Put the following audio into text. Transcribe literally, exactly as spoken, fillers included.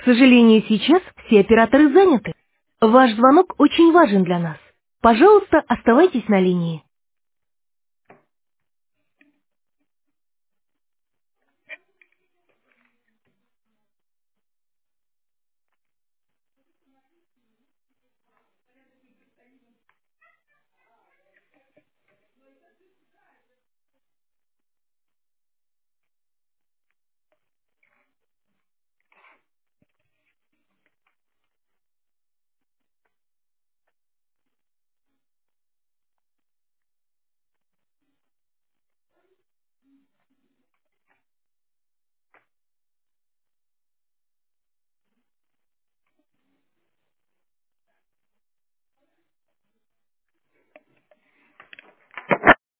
сожалению, сейчас все операторы заняты. Ваш звонок очень важен для нас. Пожалуйста, оставайтесь на линии.